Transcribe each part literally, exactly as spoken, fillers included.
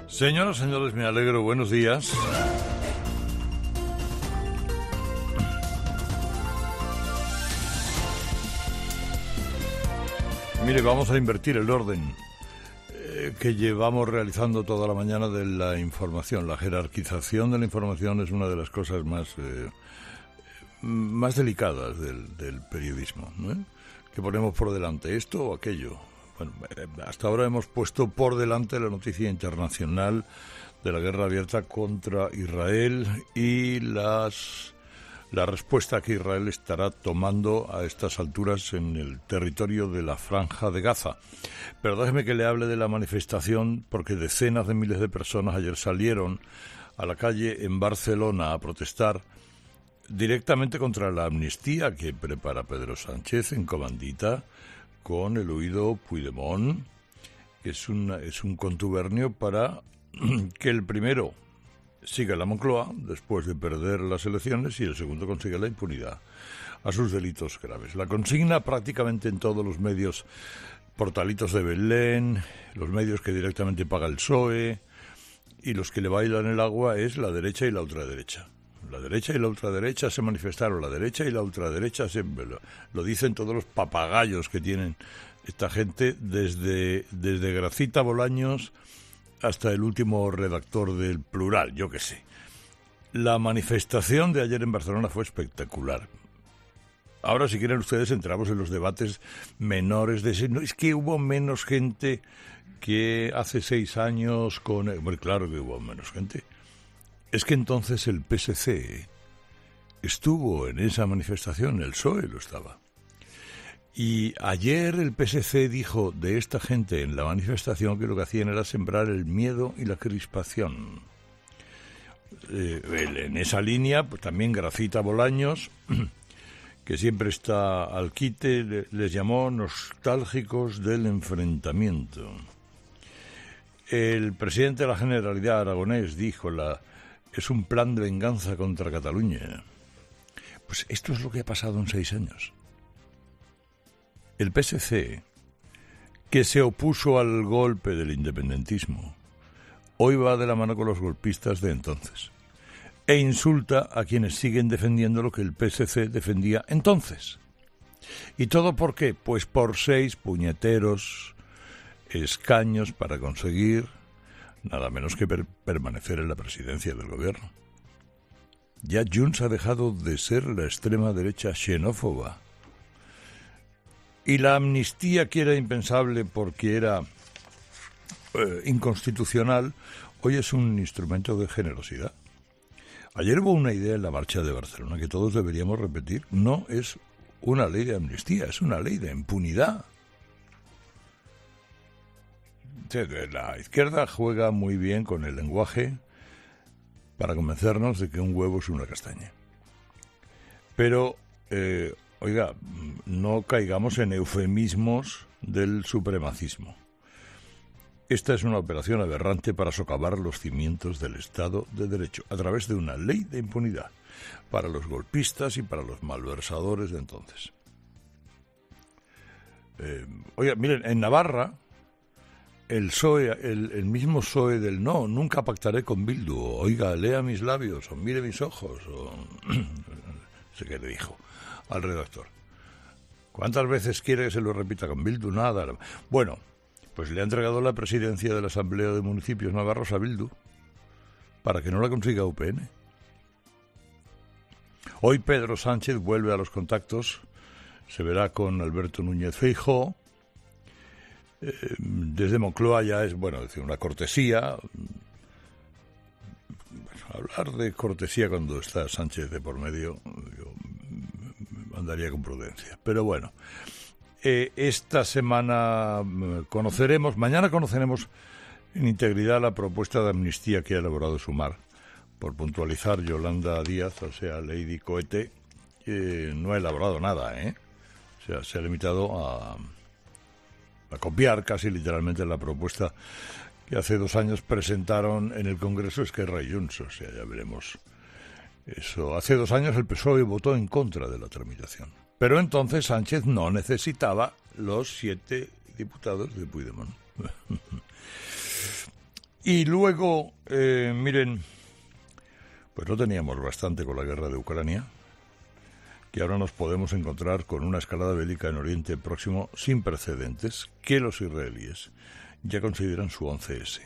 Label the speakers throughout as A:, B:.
A: Señoras, señores, me alegro. Buenos días. Mire, vamos a invertir el orden eh, que llevamos realizando toda la mañana de la información. La jerarquización de la información es una de las cosas más, eh, más delicadas del, del periodismo, ¿no? Que ponemos por delante esto o aquello. Bueno, hasta ahora hemos puesto por delante la noticia internacional de la guerra abierta contra Israel y las la respuesta que Israel estará tomando a estas alturas en el territorio de la Franja de Gaza. Pero déjeme que le hable de la manifestación, porque decenas de miles de personas ayer salieron a la calle en Barcelona a protestar directamente contra la amnistía que prepara Pedro Sánchez en comandita con el huido Puigdemont, que es, una, es un contubernio para que el primero siga la Moncloa después de perder las elecciones y el segundo consiga la impunidad a sus delitos graves. La consigna prácticamente en todos los medios, Portalitos de Belén, los medios que directamente paga el P S O E y los que le bailan el agua es la derecha y la ultraderecha. La derecha y la ultraderecha se manifestaron, la derecha y la ultraderecha se, lo, lo dicen todos los papagayos que tienen esta gente, desde, desde Gracita Bolaños hasta el último redactor del Plural, yo qué sé. La manifestación de ayer en Barcelona fue espectacular. Ahora, si quieren ustedes, entramos en los debates menores de ese. No, es que hubo menos gente que hace seis años con... Bueno, claro que hubo menos gente. Es que entonces el P S C estuvo en esa manifestación, el P S O E lo estaba. Y ayer el P S C dijo de esta gente en la manifestación que lo que hacían era sembrar el miedo y la crispación. Eh, en esa línea, pues también Gracita Bolaños, que siempre está al quite, les llamó nostálgicos del enfrentamiento. El presidente de la Generalidad aragonés dijo la... es un plan de venganza contra Cataluña. Pues esto es lo que ha pasado en seis años. El P S C, que se opuso al golpe del independentismo, hoy va de la mano con los golpistas de entonces e insulta a quienes siguen defendiendo lo que el P S C defendía entonces. ¿Y todo por qué? Pues por seis puñeteros escaños para conseguir nada menos que per- permanecer en la presidencia del gobierno. Ya Junts ha dejado de ser la extrema derecha xenófoba. Y la amnistía, que era impensable porque era eh, inconstitucional, hoy es un instrumento de generosidad. Ayer hubo una idea en la marcha de Barcelona que todos deberíamos repetir. No es una ley de amnistía, es una ley de impunidad. La izquierda juega muy bien con el lenguaje para convencernos de que un huevo es una castaña. Pero, eh, oiga, no caigamos en eufemismos del supremacismo. Esta es una operación aberrante para socavar los cimientos del Estado de Derecho a través de una ley de impunidad para los golpistas y para los malversadores de entonces. Eh, oiga, miren, en Navarra... El P S O E, el, el mismo P S O E del no, nunca pactaré con Bildu, o, oiga, lea mis labios, o mire mis ojos, o no sé qué le dijo al redactor. ¿Cuántas veces quiere que se lo repita con Bildu? Nada. Bueno, pues le ha entregado la presidencia de la Asamblea de Municipios Navarros a Bildu para que no la consiga U P N. Hoy Pedro Sánchez vuelve a los contactos, se verá con Alberto Núñez Feijóo. Eh, desde Moncloa ya es, bueno, decir, una cortesía. Bueno, hablar de cortesía cuando está Sánchez de por medio, yo andaría con prudencia. Pero bueno, eh, esta semana conoceremos, mañana conoceremos en integridad la propuesta de amnistía que ha elaborado Sumar. Por puntualizar, Yolanda Díaz, o sea, Lady Cohete, eh, no ha elaborado nada, ¿eh? O sea, se ha limitado a... a copiar casi literalmente la propuesta que hace dos años presentaron en el Congreso Esquerra y Junts. O sea, ya veremos eso. Hace dos años el P S O E votó en contra de la tramitación. Pero entonces Sánchez no necesitaba los siete diputados de Puigdemont. Y luego, eh, miren, pues no teníamos bastante con la guerra de Ucrania, que ahora nos podemos encontrar con una escalada bélica en Oriente Próximo sin precedentes que los israelíes ya consideran su once ese.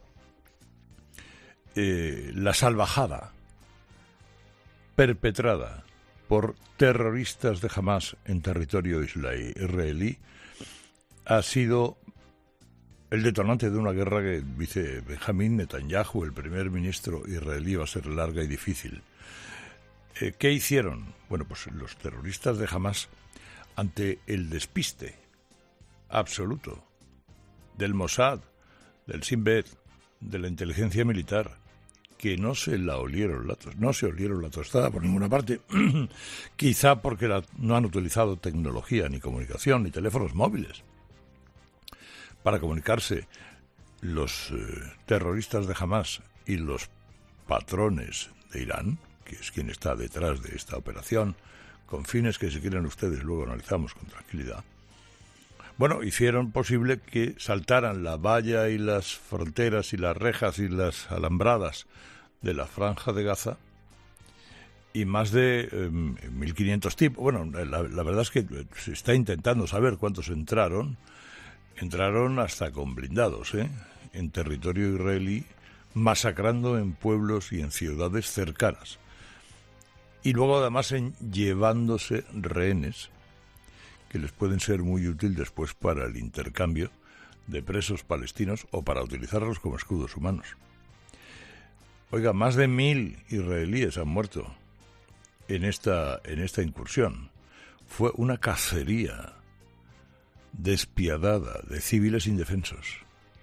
A: Eh, la salvajada perpetrada por terroristas de Hamás en territorio israelí ha sido el detonante de una guerra que, dice Benjamín Netanyahu, el primer ministro israelí, va a ser larga y difícil. Eh, ¿Qué hicieron? Bueno, pues los terroristas de Hamás, ante el despiste absoluto del Mossad, del Shin Bet, de la inteligencia militar, que no se la olieron la tos- no se olieron la tostada por ninguna parte, quizá porque la, no han utilizado tecnología, ni comunicación, ni teléfonos móviles para comunicarse los eh, terroristas de Hamás y los patrones de Irán, que es quien está detrás de esta operación, con fines que, si quieren ustedes, luego analizamos con tranquilidad. Bueno, hicieron posible que saltaran la valla y las fronteras y las rejas y las alambradas de la Franja de Gaza, y más de eh, mil quinientos tipos. Bueno, la, la verdad es que se está intentando saber cuántos entraron. Entraron hasta con blindados, ¿eh?, en territorio israelí, masacrando en pueblos y en ciudades cercanas. Y luego, además, en llevándose rehenes, que les pueden ser muy útil después para el intercambio de presos palestinos o para utilizarlos como escudos humanos. Oiga, más de mil israelíes han muerto en esta, en esta incursión. Fue una cacería despiadada de civiles indefensos.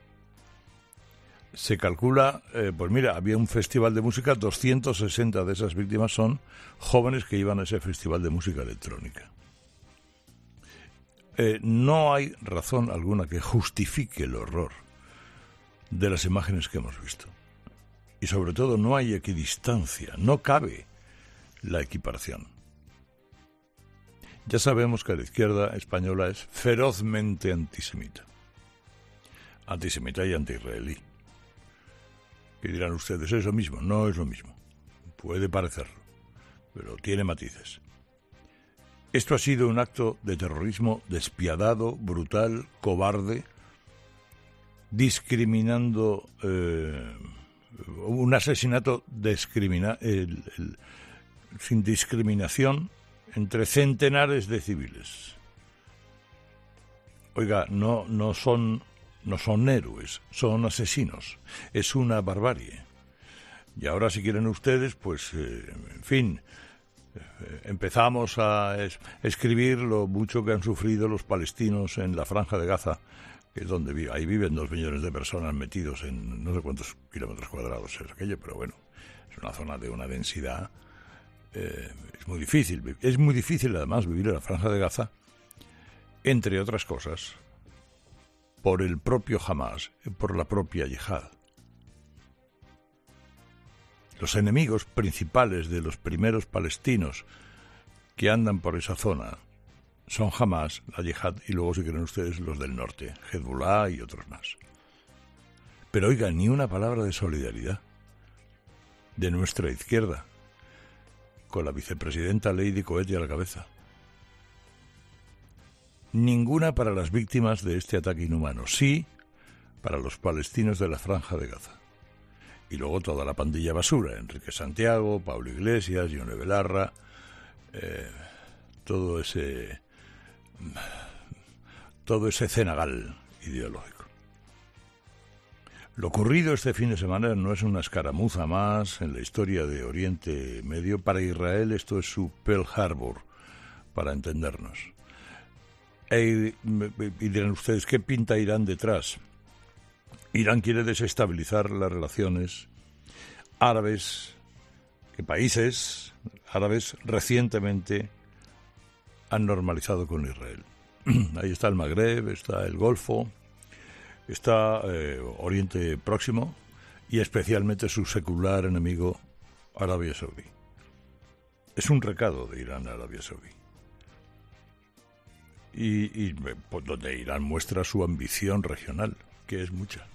A: Se calcula, eh, pues mira, había un festival de música, doscientas sesenta de esas víctimas son jóvenes que iban a ese festival de música electrónica. Eh, no hay razón alguna que justifique el horror de las imágenes que hemos visto. Y sobre todo no hay equidistancia, no cabe la equiparación. Ya sabemos que la izquierda española es ferozmente antisemita. Antisemita y anti-israelí. Que dirán ustedes, es lo mismo. No es lo mismo. Puede parecerlo, pero tiene matices. Esto ha sido un acto de terrorismo despiadado, brutal, cobarde, discriminando, eh, un asesinato discrimina, el, el, sin discriminación entre centenares de civiles. Oiga, no, no son, no son héroes, son asesinos. Es una barbarie. Y ahora, si quieren ustedes, pues, eh, en fin, eh, empezamos a es, escribir lo mucho que han sufrido los palestinos en la Franja de Gaza, que es donde vive. Ahí viven dos millones de personas metidos en no sé cuántos kilómetros cuadrados es aquello, pero bueno, es una zona de una densidad. Eh, es muy difícil, es muy difícil además vivir en la Franja de Gaza, entre otras cosas, por el propio Hamás, por la propia yihad. Los enemigos principales de los primeros palestinos que andan por esa zona son Hamás, la yihad y luego, si quieren ustedes, los del norte, Hezbollah y otros más. Pero oiga, ni una palabra de solidaridad de nuestra izquierda, con la vicepresidenta Lady Coetti a la cabeza. Ninguna para las víctimas de este ataque inhumano, sí para los palestinos de la Franja de Gaza. Y luego toda la pandilla basura, Enrique Santiago, Pablo Iglesias, Ione Belarra, eh, todo ese todo ese cenagal ideológico. Lo ocurrido este fin de semana no es una escaramuza más en la historia de Oriente Medio. Para Israel esto es su Pearl Harbor, para entendernos. E, y dirán ustedes, ¿qué pinta Irán detrás? Irán quiere desestabilizar las relaciones árabes, que países árabes recientemente han normalizado con Israel. Ahí está el Magreb, está el Golfo, está eh, Oriente Próximo y especialmente su secular enemigo, Arabia Saudí. Es un recado de Irán a Arabia Saudí. Y, y pues, donde Irán muestra su ambición regional, que es mucha.